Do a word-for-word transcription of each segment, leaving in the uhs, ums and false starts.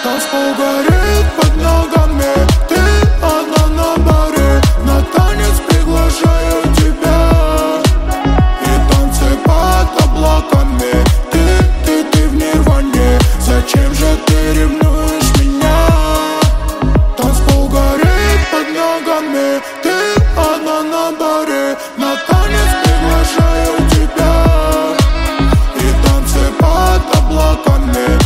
Танцпол горит под ногами, ты одна на баре. На танец приглашаю тебя. И танцы под облаками. Ты, ты, ты в нирване. Зачем же ты ревнуешь меня? Танцпол горит под ногами, ты одна на баре. На танец приглашаю тебя. И танцы под облаками.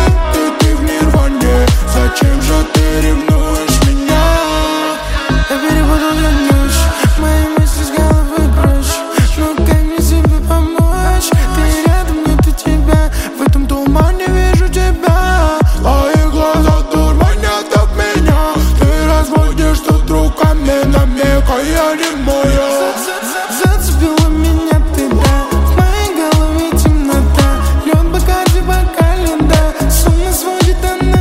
Зачем же ты ревнуешь меня? Я перепутал для ночь, мои мысли с головы прочь. Ну как мне себе помочь? Ты рядом, нет и тебя. В этом тумане вижу тебя. Твои глаза дурманят от меня. Ты разводишь тут руками, намекая не моя. Зацепила меня ты, да. В моей голове темнота. Лед Бакарди по календарю. С ума сводит она.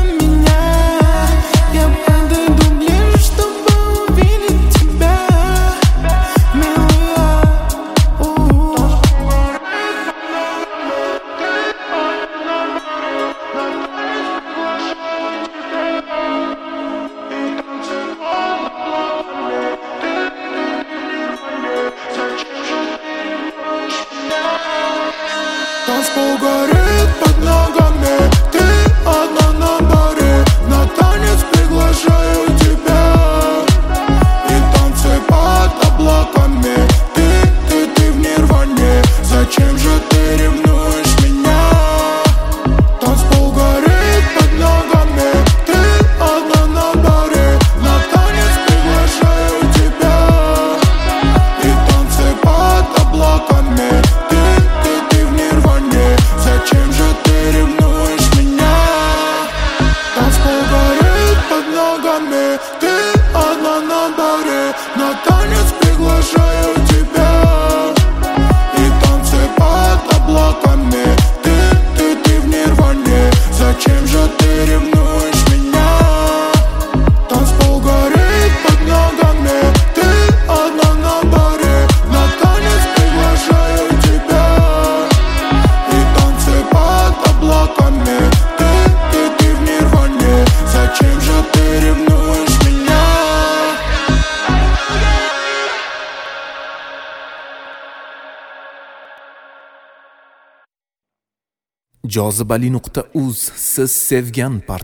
Танцпол горит под ногами, ты одна на баре. На танец приглашаю тебя. И танцы под облаками. Ты, ты, ты в нирване. Зачем же ты ревнуешь меня? Танцпол горит под ногами, ты одна на баре. На танец приглашаю тебя. И танцы под облаками. Зачем же ты ревнуешь меня? Танцпол горит под ногами, ты одна на баре. На танец приглашаю тебя. И танцы под облаками. Ты, ты, ты в нирване. Зачем же ты ревнуешь меня? Танцпол горит под ногами, ты одна на баре. На танец приглашаю тебя. Под облаками. Ты, ты, ты в нирване. Зачем же ты ревнуешь меня? jozibali nuqta uz siz sevgan part